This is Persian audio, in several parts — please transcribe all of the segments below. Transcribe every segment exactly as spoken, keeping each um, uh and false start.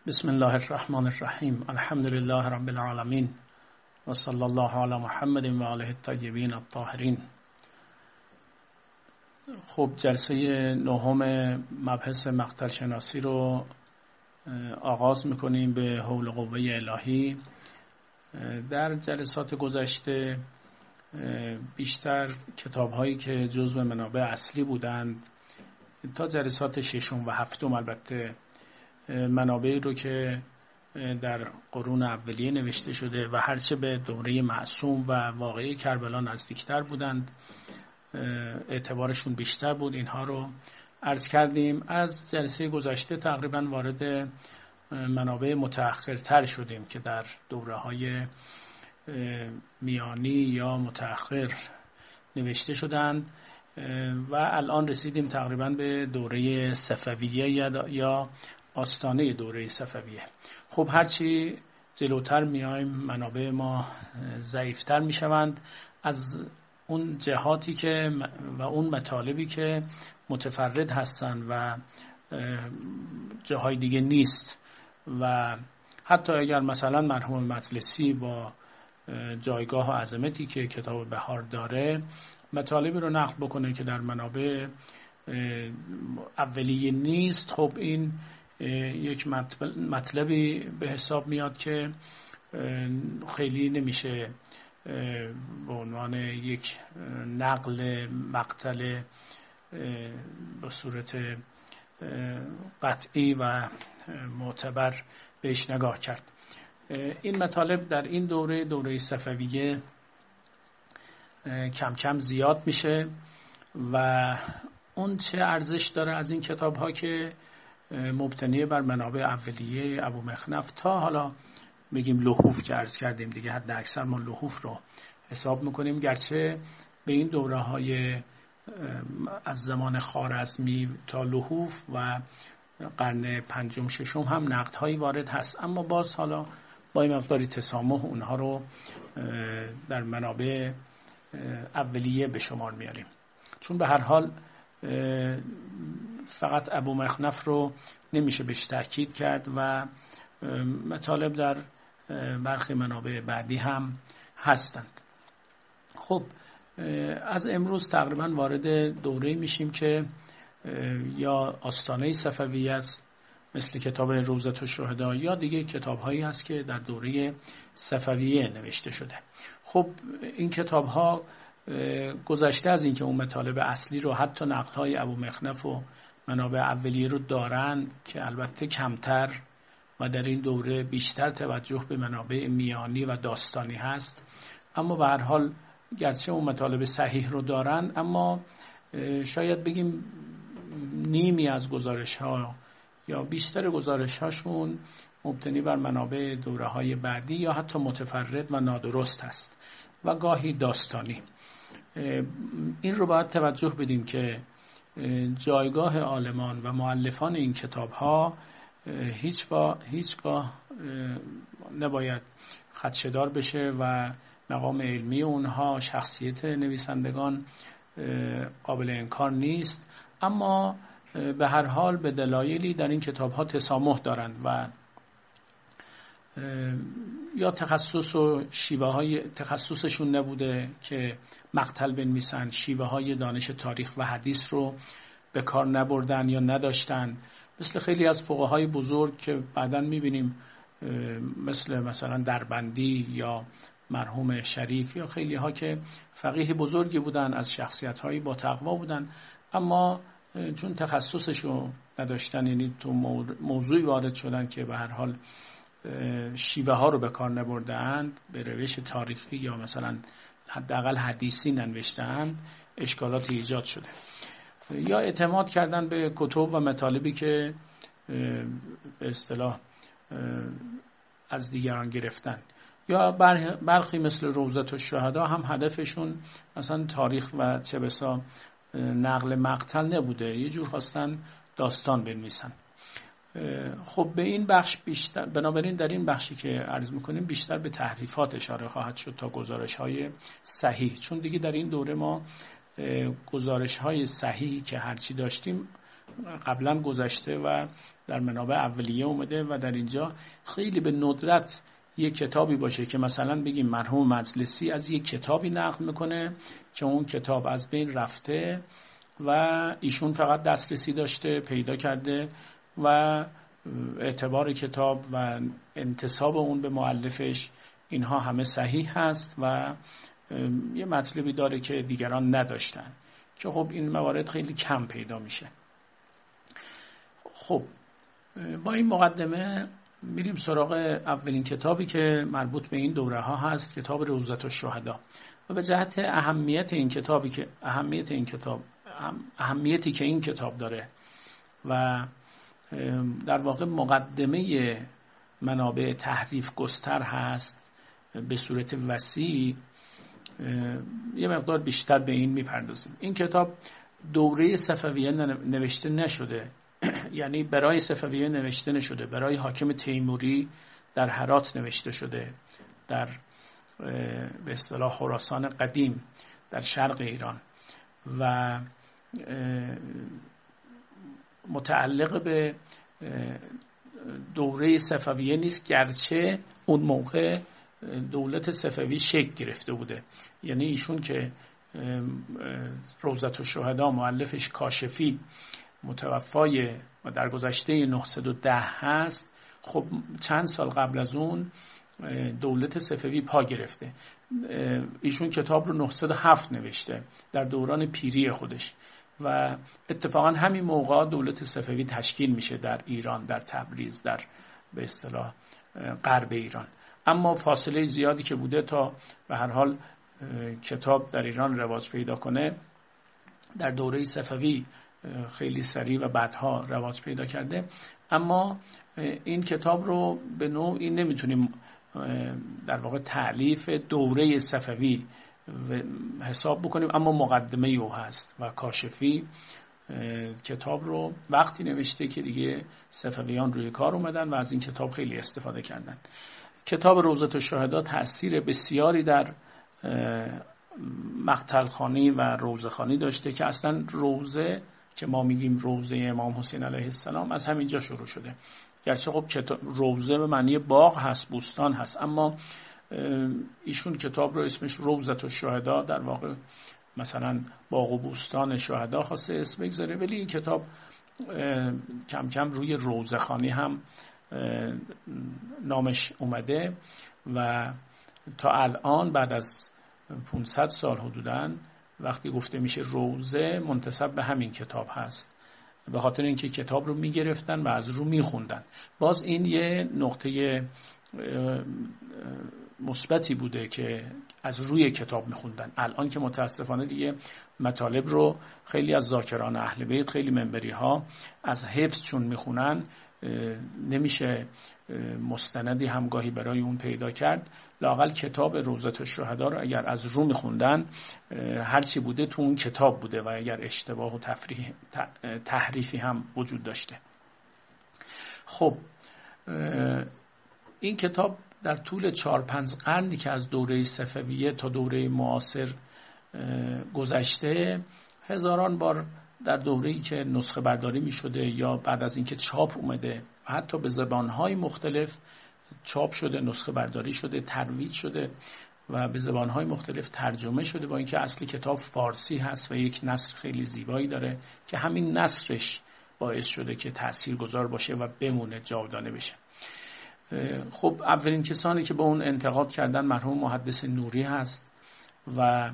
بسم الله الرحمن الرحیم. الحمد لله رب العالمین و صلی الله علی محمد و آله الطیبین الطاهرین. خب جلسه نهم مبحث مقتل شناسی رو آغاز میکنیم به حول و قوه الهی. در جلسات گذشته بیشتر کتاب هایی که جزو منابع اصلی بودند تا جلسات ششم و هفتم البته منابعی رو که در قرون اولیه نوشته شده و هرچه به دوره معصوم و واقعی کربلا نزدیکتر بودند اعتبارشون بیشتر بود، اینها رو عرض کردیم. از جلسه گذشته تقریبا وارد منابع متأخرتر شدیم که در دوره های میانی یا متأخر نوشته شدند و الان رسیدیم تقریبا به دوره صفویه یا آستانه دوره صفویه. خب هرچی جلوتر میایم منابع ما ضعیفتر میشوند از اون جهاتی که و اون مطالبی که متفرد هستند و جاهای دیگه نیست و حتی اگر مثلا مرحوم مجلسی با جایگاه و عظمتی که کتاب بهار داره مطالبی رو نقل بکنه که در منابع اولیه نیست، خب این یک مطلبی به حساب میاد که خیلی نمیشه به عنوان یک نقل مقتل به صورت قطعی و معتبر بهش نگاه کرد. این مطالب در این دوره دوره صفویه کم کم زیاد میشه و اون چه ارزش داره از این کتاب ها که مبتنی بر منابع اولیه ابو مخنف تا حالا بگیم لحوف که عرض کردیم دیگه، حد اکثر ما لحوف رو حساب میکنیم، گرچه به این دوره های از زمان خوارزمی تا لحوف و قرن پنجم ششم هم نقد هایی وارد هست، اما باز حالا با این مقداری تسامح اونها رو در منابع اولیه به شمار میاریم، چون به هر حال فقط ابو مخنف رو نمیشه بهش تاکید کرد و مطالب در برخی منابع بعدی هم هستند. خب از امروز تقریبا وارد دوره میشیم که یا آستانه صفویه است مثل کتاب روضة الشهدا یا دیگه کتاب هایی هست که در دوره صفویه نوشته شده. خب این کتاب ها گذشته از اینکه اون مطالب اصلی رو حتی نقدهای ابو مخنف و منابع اولیه رو دارن که البته کمتر و در این دوره بیشتر توجه به منابع میانی و داستانی هست، اما به هر حال گرچه اون مطالب صحیح رو دارن اما شاید بگیم نیمی از گزارش ها یا بیشتر گزارش هاشون مبتنی بر منابع دوره های بعدی یا حتی متفرد و نادرست هست و گاهی داستانی. این رو باید توجه بدیم که جایگاه عالمان و مؤلفان این کتاب ها هیچ با هیچگاه نباید خدشه‌دار بشه و مقام علمی اونها، شخصیت نویسندگان قابل انکار نیست، اما به هر حال به دلایلی در این کتاب ها تسامح دارند و یا تخصص و شیوه های تخصصشون نبوده که مقتل بنویسن، شیوه های دانش تاریخ و حدیث رو به کار نبردن یا نداشتن، مثل خیلی از فقهای بزرگ که بعداً میبینیم مثل مثلا دربندی یا مرحوم شریف یا خیلی ها که فقیه بزرگی بودن، از شخصیت هایی با تقوا بودن، اما چون تخصصشو نداشتن یعنی تو موضوعی وارد شدن که به هر حال شیوه ها رو به کار نبرده‌اند، به روش تاریخی یا مثلا حداقل حدیثی ننوشته‌اند، اشکالاتی ایجاد شده یا اعتماد کردن به کتب و مطالبی که به اصطلاح از دیگران گرفتن یا برخی مثل روضة الشهدا هم هدفشون مثلا تاریخ و چه بسا نقل مقتل نبوده، یه جور خواستن داستان بنویسن. خب به این بخش بیشتر، بنابراین در این بخشی که عرض میکنیم بیشتر به تحریفات اشاره خواهد شد تا گزارش های صحیح، چون دیگه در این دوره ما گزارش های صحیحی که هرچی داشتیم قبلا گذشته و در منابع اولیه اومده و در اینجا خیلی به ندرت یک کتابی باشه که مثلا بگیم مرحوم مجلسی از یک کتابی نقل میکنه که اون کتاب از بین رفته و ایشون فقط دسترسی داشته، پیدا کرده و اعتبار کتاب و انتساب اون به مؤلفش اینها همه صحیح هست و یه مطلبی داره که دیگران نداشتن که خب این موارد خیلی کم پیدا میشه. خب با این مقدمه میریم سراغ اولین کتابی که مربوط به این دوره ها هست، کتاب روضة الشهدا. و به جهت اهمیت این کتابی که اهمیت این کتاب اهمیتی که این کتاب داره و در واقع مقدمه منابع تحریف گستر هست به صورت وسیع، یه مقدار بیشتر به این میپردازیم. این کتاب دوره صفویه نوشته نشده، یعنی برای صفویه نوشته نشده، برای حاکم تیموری در هرات نوشته شده، در به اصطلاح خراسان قدیم در شرق ایران و متعلق به دوره صفویه نیست، گرچه اون موقع دولت صفوی شکل گرفته بوده. یعنی ایشون که روضة الشهدا مؤلفش کاشفی متوفای و در گذشته نهصد و ده هست، خب چند سال قبل از اون دولت صفوی پا گرفته. ایشون کتاب رو نهصد و هفت نوشته در دوران پیری خودش و اتفاقا همین موقع دولت صفوی تشکیل میشه در ایران، در تبریز، در به اصطلاح غرب ایران. اما فاصله زیادی که بوده تا به هر حال کتاب در ایران رواج پیدا کنه، در دوره صفوی خیلی سریع و بعدها رواج پیدا کرده. اما این کتاب رو به نوعی نمیتونیم در واقع تألیف دوره صفوی حساب بکنیم، اما مقدمه او هست و کاشفی کتاب رو وقتی نوشته که دیگه صفویان روی کار اومدن و از این کتاب خیلی استفاده کردن. کتاب روضة الشهدا تأثیر بسیاری در مقتلخانی و روضه‌خوانی داشته که اصلا روضه که ما میگیم روضه امام حسین علیه السلام از همینجا شروع شده. گرچه خب روضه به معنی باغ هست، بوستان هست، اما ایشون کتاب رو اسمش روضة الشهدا، در واقع مثلا باغ و بوستان شهدا خواسته اسم بگذاره، ولی این کتاب کم کم روی روضه‌خوانی هم نامش اومده و تا الان بعد از پانصد سال حدوداً وقتی گفته میشه روضه منتسب به همین کتاب هست، به خاطر اینکه کتاب رو میگرفتن و از رو میخوندن. باز این یه نقطه مثبتی بوده که از روی کتاب میخوندن. الان که متاسفانه دیگه مطالب رو خیلی از ذاکران اهل بیت، خیلی منبری ها از حفظ چون میخونن نمیشه مستندی همگاهی برای اون پیدا کرد. لااقل کتاب روضة الشهدا رو اگر از رو میخوندن هرچی بوده تو اون کتاب بوده و اگر اشتباه و تفریح تحریفی هم وجود داشته. خب این کتاب در طول چهار پنج قرنی که از دوره صفویه تا دوره معاصر گذشته، هزاران بار در دوره‌ای که نسخه برداری می شده یا بعد از اینکه چاپ اومده و حتی به زبانهای مختلف چاپ شده، نسخه برداری شده، ترویج شده و به زبانهای مختلف ترجمه شده، با اینکه اصلی کتاب فارسی هست و یک نثر خیلی زیبایی داره که همین نثرش باعث شده که تاثیرگذار باشه و بمونه، جاودانه بشه. خب اولین کسانی که با اون انتقاد کردن مرحوم محدث نوری هست و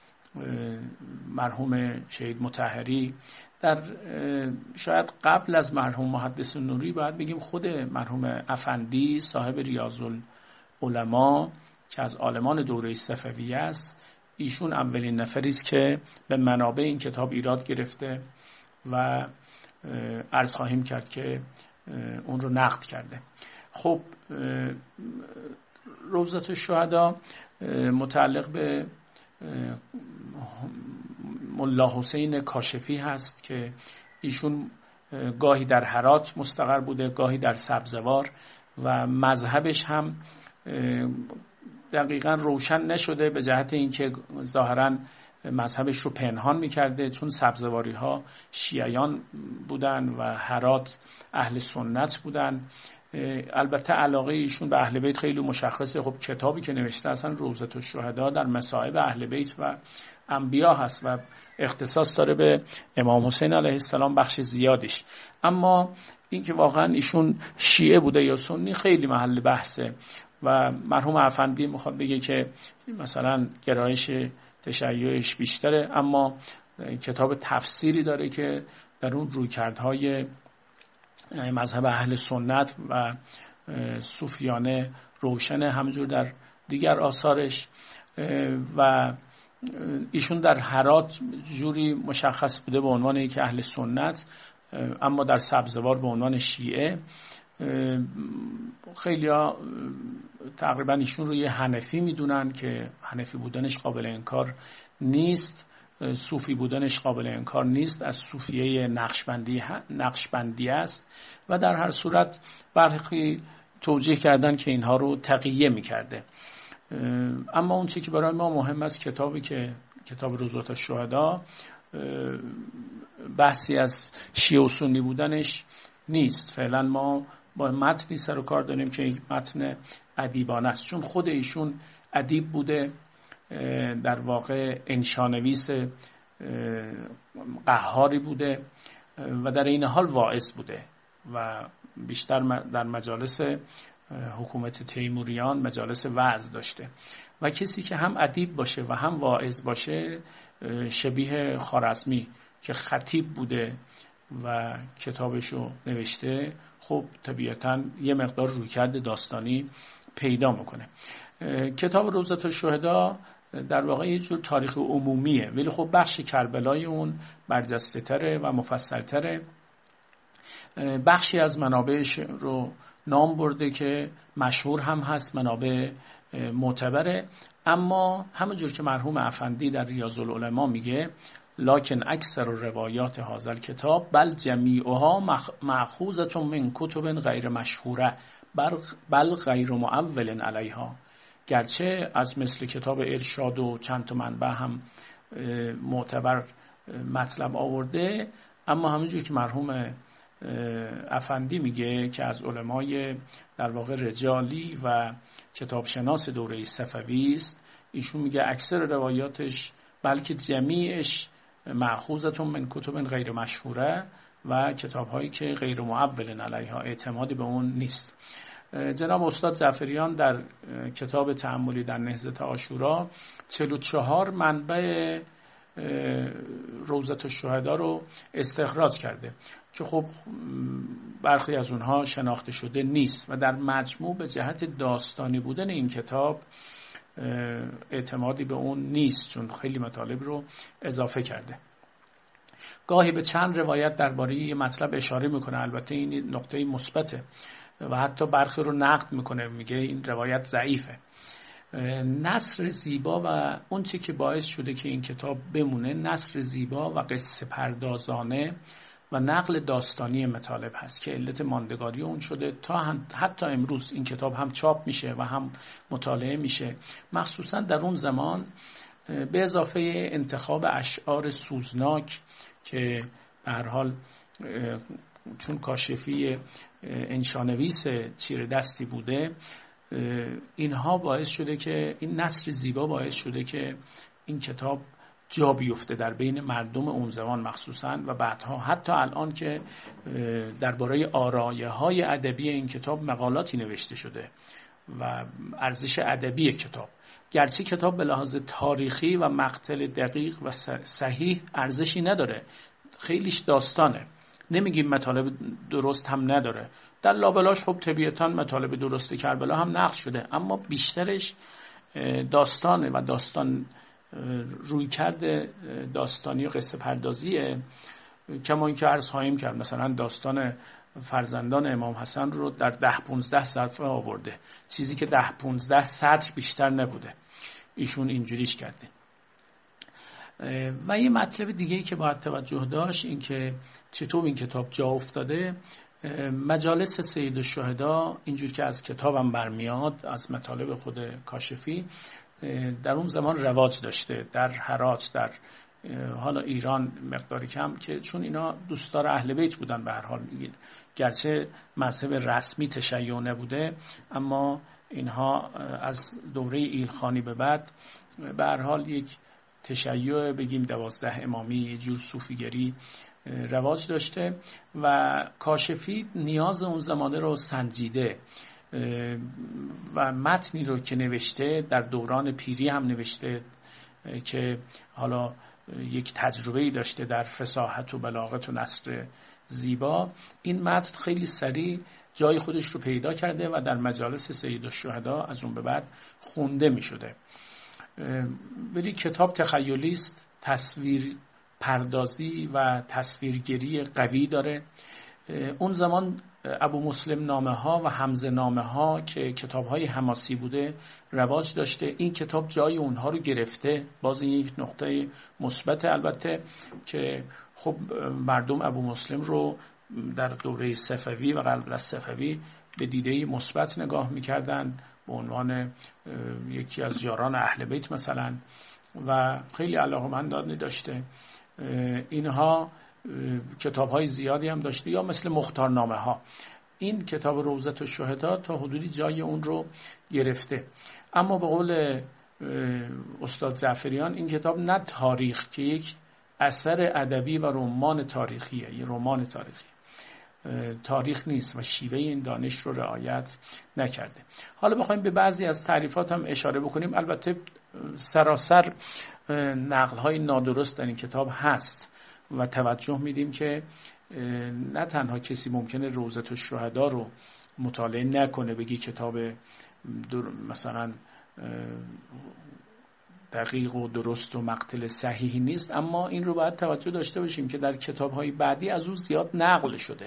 مرحوم شهید مطهری. در شاید قبل از مرحوم محدث نوری باید بگیم خود مرحوم افندی صاحب ریاض العلماء که از عالمان دوره صفویه است، ایشون اولین نفری است که به منابع این کتاب ایراد گرفته و عرض خواهیم کرد که اون رو نقد کرده. خب روضة الشهدا متعلق به ملا حسین کاشفی هست که ایشون گاهی در هرات مستقر بوده، گاهی در سبزوار و مذهبش هم دقیقاً روشن نشده، به جهت اینکه ظاهراً مذهبش رو پنهان میکرده، چون سبزواری ها شیعیان بودن و هرات اهل سنت بودن. البته علاقه ایشون به اهل بیت خیلی مشخصه. خب کتابی که نوشته اصلا روضة الشهدا در مصائب اهل بیت و انبیا هست و اختصاص داره به امام حسین علیه السلام بخش زیادش. اما اینکه واقعا ایشون شیعه بوده یا سنی خیلی محل بحثه و مرحوم افندی میخواد بگه که مثلا گرایش تشیعش بیشتره، اما کتاب تفسیری داره که در اون رویکردهای مذهب اهل سنت و صوفیانه روشنه، همونجور در دیگر آثارش. و ایشون در هرات جوری مشخص بوده به عنوان یک اهل سنت، اما در سبزوار به عنوان شیعه. خیلی ها تقریبا ایشون رو یه حنفی میدونن که حنفی بودنش قابل انکار نیست، صوفی بودنش قابل انکار نیست، از صوفیه نقشبندی نقشبندی است و در هر صورت برخی توجیه کردن که اینها رو تقیه میکرده. اما اون چی که برای ما مهم است کتابی که کتاب روضة الشهدا بحثی از شیعه و سنی بودنش نیست. فعلا ما با متنی سر و کار داریم که یک متن ادیبانه است، چون خود ایشون ادیب بوده، در واقع انشانویس قهاری بوده و در این حال واعظ بوده و بیشتر در مجالس حکومت تیموریان مجالس وعظ داشته. و کسی که هم ادیب باشه و هم واعظ باشه شبیه خوارزمی که خطیب بوده و کتابشو نوشته، خب طبیعتاً یه مقدار رویکرد داستانی پیدا میکنه. کتاب روضة الشهدا در واقع یه جور تاریخ عمومیه، ولی خب بخش کربلای اون برجسته تره و مفصل تره. بخشی از منابعش رو نام برده که مشهور هم هست، منابع معتبره، اما همونجور که مرحوم افندی در ریاض العلماء میگه لکن اکثر روایات هذا الکتاب بل جمیعها مأخوذة من کتب غیر مشهوره بل غیر معول علیها. گرچه از مثل کتاب ارشاد و چند تا منبع هم معتبر مطلب آورده، اما همونجور که مرحوم افندی میگه که از علمای در واقع رجالی و کتابشناس دوره صفوی است، ایشون میگه اکثر روایاتش بلکه جمیعش مأخوذة من کتب غیر مشهوره و کتاب‌هایی که غیر معول علیها، اعتمادی به اون نیست. جناب استاد جعفریان در کتاب تأملی در نهضت عاشورا چهل و چهار منبع روضة الشهدا رو استخراج کرده که خب برخی از اونها شناخته شده نیست و در مجموع به جهت داستانی بودن این کتاب اعتمادی به اون نیست، چون خیلی مطالب رو اضافه کرده. گاهی به چند روایت درباره یه مطلب اشاره میکنه، البته این نقطه مثبته و حتی برخی رو نقد میکنه، میگه این روایت ضعیفه. نثر زیبا و اون چی که باعث شده که این کتاب بمونه نثر زیبا و قصه پردازانه و نقل داستانی مطالب هست که علت ماندگاری اون شده تا حتی امروز این کتاب هم چاپ میشه و هم مطالعه میشه، مخصوصا در اون زمان به اضافه انتخاب اشعار سوزناک که به هر حال چون کاشفی انشانویس چیره دستی بوده، اینها باعث شده که این نثر زیبا باعث شده که این کتاب جا بیفته در بین مردم اون زمان مخصوصا و بعدها حتی الان که درباره آرایه‌های ادبی این کتاب مقالاتی نوشته شده و ارزش ادبی کتاب، گرچه کتاب به لحاظ تاریخی و مقتل دقیق و صحیح ارزشی نداره، خیلیش داستانه، نمیگیم مطالب درست هم نداره، در لابلاش خب طبیعتاً مطالب درست کربلا هم نقل شده، اما بیشترش داستانه و داستان روی کرده داستانی و قصه پردازیه. کما اینکه عرض خواهیم کرد مثلا داستان فرزندان امام حسن رو در ده پونزده صفحه آورده، چیزی که ده پونزده سطر بیشتر نبوده، ایشون اینجوریش کرده. و یه مطلب دیگه‌ای که باید توجه داشت این که چطور این کتاب جا افتاده. مجالس سید الشهدا اینجور که از کتابم برمیاد، از مطالب خود کاشفی، در اون زمان رواج داشته در هرات، در حالا ایران مقداری کم، که چون اینا دوستدار اهل بیت بودن، به هر حال گرچه مذهب رسمی تشیع نبوده اما اینها از دوره ایلخانی به بعد به هر حال یک تشیع بگیم دوازده امامی، یه جور صوفیگری رواج داشته و کاشفی نیاز اون زمانه رو سنجیده و متنی رو که نوشته در دوران پیری هم نوشته که حالا یک تجربه‌ای داشته در فصاحت و بلاغت و نثر زیبا. این متن خیلی سریع جای خودش رو پیدا کرده و در مجالس سیدالشهدا از اون به بعد خونده می شده. ولی کتاب تخیلی است، تصویر پردازی و تصویرگری قوی داره. اون زمان ابو مسلم نامه ها و حمزه نامه ها که کتاب های حماسی بوده رواج داشته. این کتاب جای اونها رو گرفته. باز این یک نقطه مثبت البته که خب مردم ابو مسلم رو در دوره صفوی و قبل از صفوی به دیده مثبت نگاه میکردن به عنوان یکی از یاران اهل بیت مثلا و خیلی علاقه‌مندانه داشته. اینها کتاب های زیادی هم داشته یا مثل مختارنامه ها. این کتاب روضة الشهدا تا حدودی جای اون رو گرفته. اما به قول استاد جعفریان این کتاب نه تاریخ که یک اثر ادبی و رمان تاریخیه، یه رمان تاریخی، تاریخ نیست و شیوه این دانش رو رعایت نکرده. حالا بخوایم به بعضی از تعریفات هم اشاره بکنیم. البته سراسر نقل های نادرست در این کتاب هست و توجه میدیم که نه تنها کسی ممکنه روضة الشهدا رو مطالعه نکنه بگی کتاب مثلا دقیق و درست و مقتل صحیحی نیست، اما این رو باید توجه داشته باشیم که در کتاب‌های بعدی از اون زیاد نقل شده.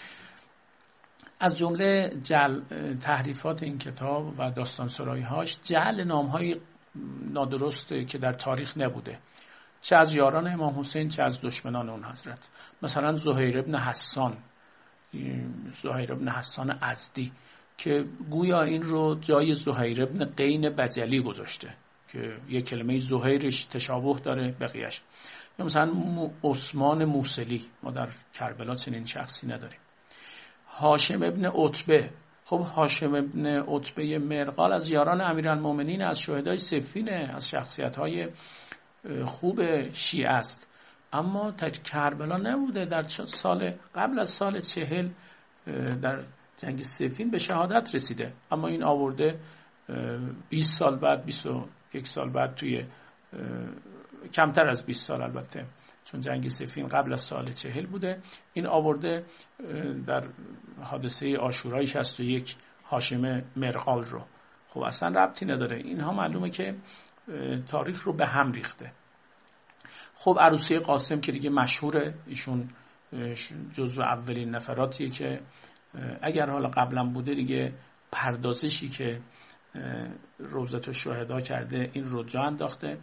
از جمله جعل تحریفات این کتاب و داستان سرایی‌هاش جعل نام‌های نادرسته که در تاریخ نبوده، چه از یاران امام حسین چه از دشمنان اون حضرت. مثلا زهیر ابن حسان زهیر ابن حسان ازدی که گویا این رو جای زهیر ابن قین بجلی گذاشته که یک کلمه زهیرش تشابه داره بقیهش. یا مثلا عثمان موصلی، ما در کربلا چنین شخصی نداریم. هاشم ابن عتبه، خب هاشم ابن عتبه مرغال از یاران امیرالمومنین، از شهدای صفینه، از شخصیت‌های خوب شیعه است، اما در کربلا نبوده. در سال قبل از سال چهل در جنگ صفین به شهادت رسیده، اما این آورده بیست سال بعد، بیست و یک سال بعد، توی کمتر از بیست سال البته، چون جنگ صفین قبل از سال چهل بوده، این آورده در حادثه عاشورای شصت و یک هاشم مرغال رو. خب اصلا ربطی نداره. اینها معلومه که تاریخ رو به هم ریخته. خب عروسی قاسم که دیگه مشهوره، ایشون جزو اولین نفراتیه که اگر حالا قبلا بوده دیگه پردازشی که روضة الشهدا کرده این رو جا انداخته.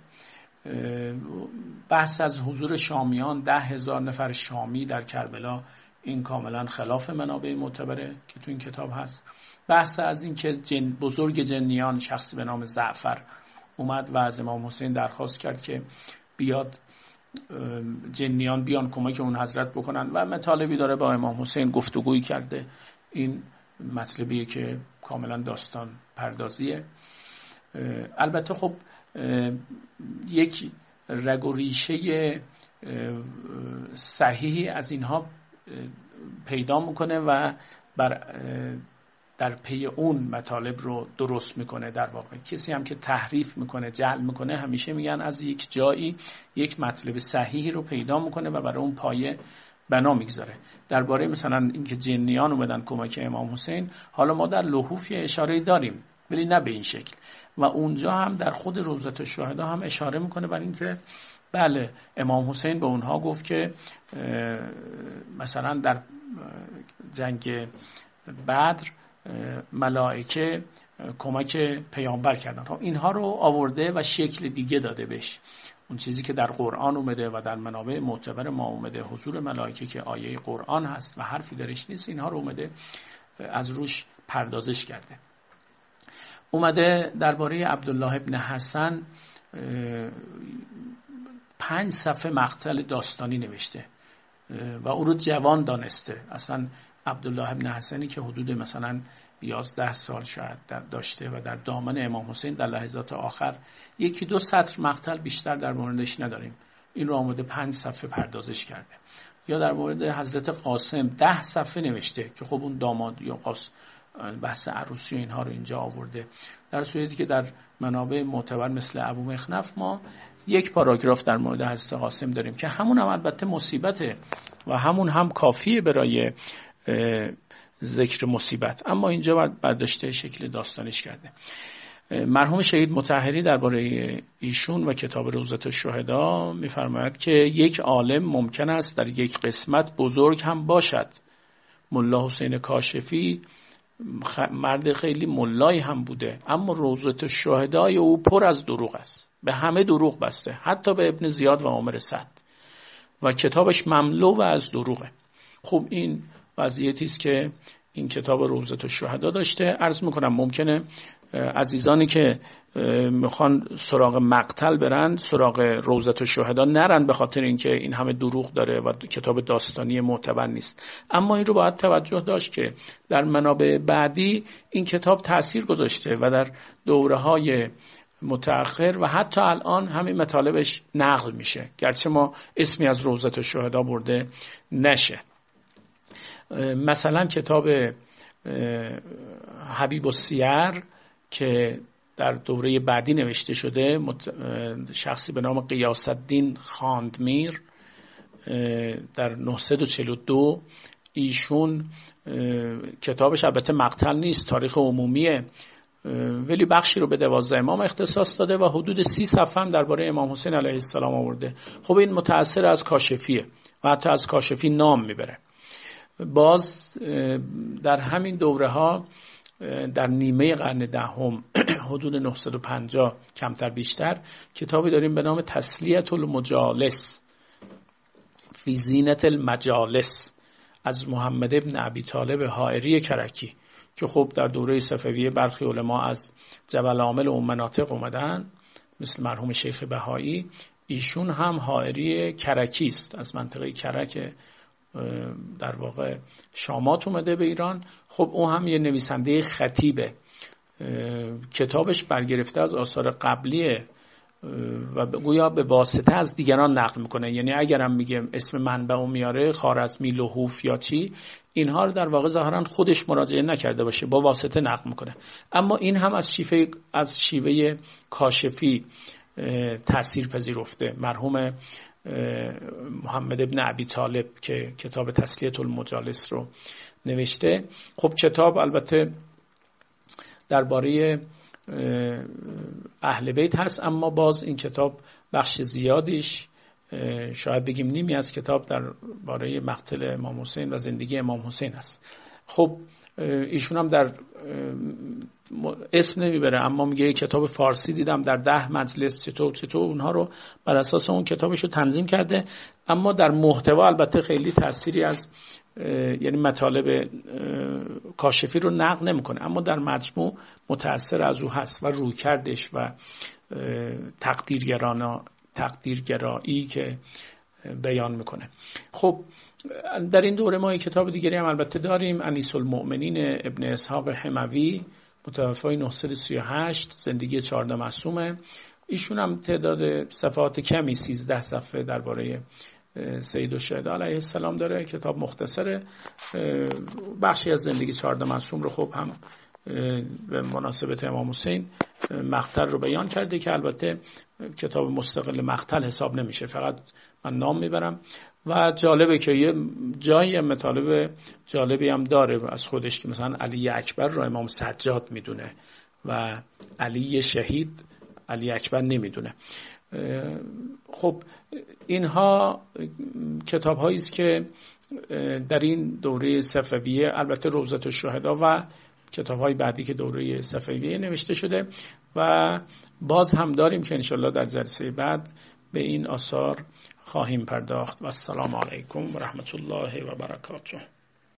بحث از حضور شامیان، ده هزار نفر شامی در کربلا، این کاملا خلاف منابع معتبره که تو این کتاب هست. بحث از این که جن بزرگ جنیان، شخصی به نام زعفر، اومد و از امام حسین درخواست کرد که بیاد جنیان بیان کمک اون حضرت بکنن و مطالبی داره با امام حسین گفتگویی کرده. این مطلبیه که کاملا داستان پردازیه. البته خب یک رگ و ریشه صحیحی از اینها پیدا میکنه و بر در پی اون مطالب رو درست میکنه. در واقع کسی هم که تحریف میکنه، جعل میکنه، همیشه میگن از یک جایی یک مطلب صحیحی رو پیدا میکنه و برای اون پایه بنا میگذاره. درباره مثلا اینکه جنیان اومدن کمک امام حسین، حالا ما در لحوف اشاره داریم ولی نه به این شکل، و اونجا هم در خود روضة الشهدا هم اشاره میکنه بر اینکه بله امام حسین به اونها گفت که مثلا در جنگ بدر ملائکه کمک پیامبر کردن. اینها رو آورده و شکل دیگه داده بهش. اون چیزی که در قرآن اومده و در منابع معتبر ما اومده، حضور ملائکه که آیه قرآن هست و حرفی درش نیست، اینها رو اومده از روش پردازش کرده. اومده درباره عبدالله ابن حسن پنج صفحه مقتل داستانی نوشته و او رو جوان دانسته. اصلا عبدالله ابن حسنی که حدود مثلا یازده سال شاید داشته و در دامن امام حسین در لحظات آخر، یکی دو سطر مقتل بیشتر در موردش نداریم. این رو آمده پنج صفحه پردازش کرده. یا در مورد حضرت قاسم ده صفحه نوشته که خب اون داماد یا قاس بحث عروسی و اینها رو اینجا آورده، در صورتی که در منابع معتبر مثل ابو مخنف ما یک پاراگراف در مورد حضرت قاسم داریم که همون هم البته مصیبته و همون هم کافیه برای ذکر مصیبت، اما اینجا برداشته شکل داستانیش کرده. مرحوم شهید مطهری درباره ایشون و کتاب روضة الشهدا می‌فرماید که یک عالم ممکن است در یک قسمت بزرگ هم باشد. ملا حسین کاشفی مرد خیلی ملایی هم بوده، اما روضة الشهدای او پر از دروغ است، به همه دروغ بسته، حتی به ابن زیاد و عامر سعد، و کتابش مملو از دروغه. خب این وضعیتی است که این کتاب روضة الشهدا داشته. عرض میکنم ممکنه عزیزانی که میخوان سراغ مقتل برن سراغ روضة الشهدا نرن، به خاطر اینکه این همه دروغ داره و کتاب داستانی معتبر نیست. اما این رو باید توجه داشت که در منابع بعدی این کتاب تأثیر گذاشته و در دوره‌های متأخر و حتی الان همین مطالبش نقل میشه، گرچه ما اسمی از روضة الشهدا برده نشه. مثلا کتاب حبیب السیر که در دوره بعدی نوشته شده، شخصی به نام غیاث الدین خاندمیر در نهصد و چهل و دو، ایشون کتابش البته مقتل نیست، تاریخ عمومیه، ولی بخشی رو به دوازده امام اختصاص داده و حدود سی صفحه هم درباره امام حسین علیه السلام آورده. خب این متأثر از کاشفیه و حتی از کاشفی نام میبره. باز در همین دوره ها در نیمه قرن دهم حدود نهصد و پنجاه کمتر بیشتر کتابی داریم به نام تسلیة المجالس فی زینت المجالس از محمد ابن ابی طالب حائری کرکی، که خب در دوره صفویه برخی علما از جبل عامل و مناطق اومدن مثل مرحوم شیخ بهایی. ایشون هم حائری کرکی است، از منطقه کرک در واقع شامات اومده به ایران. خب او هم یه نویسنده خطیبه، کتابش برگرفته از آثار قبلیه و گویا به واسطه از دیگران نقل میکنه. یعنی اگرم میگه اسم منبع رو میاره، خوارزمی، لحوف یا چی، اینها رو در واقع ظاهرا خودش مراجعه نکرده باشه، با واسطه نقل میکنه. اما این هم از شیوه از شیوه کاشفی تأثیر پذیرفته. مرحوم محمد ابن ابی طالب که کتاب تسلیة المجالس رو نوشته، خب کتاب البته درباره اهل بیت هست، اما باز این کتاب بخش زیادیش، شاید بگیم نیمی از کتاب درباره مقتل امام حسین و زندگی امام حسین است. خب ایشون هم در اسم نمیبره، اما میگه کتاب فارسی دیدم در ده مجلس چطور چطور اونها رو بر اساس اون کتابش رو تنظیم کرده، اما در محتوا البته خیلی تأثیری از یعنی مطالب کاشفی رو نقل نمیکنه، اما در مجموع متأثر از او هست و رویکردش و تقدیرگرانا تقدیرگرایی که بیان میکنه. خب در این دوره ما یک کتاب دیگری هم البته داریم، انیس المؤمنین ابن اسحاق حموی متوفی نهصد و سی و هشت، زندگی چهارده معصومه. ایشون هم تعداد صفحات کمی سیزده صفحه درباره سید الشهدا علیه السلام داره، کتاب مختصره. بخشی از زندگی چهارده معصوم رو خب هم به مناسبت امام حسین مقتل رو بیان کرده که البته کتاب مستقل مقتل حساب نمیشه، فقط من نام میبرم. و جالبه که یه جایی مطالب جالبی هم داره از خودش که مثلا علی اکبر رو امام سجاد میدونه و علی شهید علی اکبر نمیدونه. خب اینها کتاب هایی است که در این دوره صفویه، البته روضة الشهدا و کتاب های بعدی که دوره صفویه نوشته شده، و باز هم داریم که انشالله در جلسه بعد به این آثار خواهیم پرداخت. و السلام علیکم و رحمت الله و برکاته.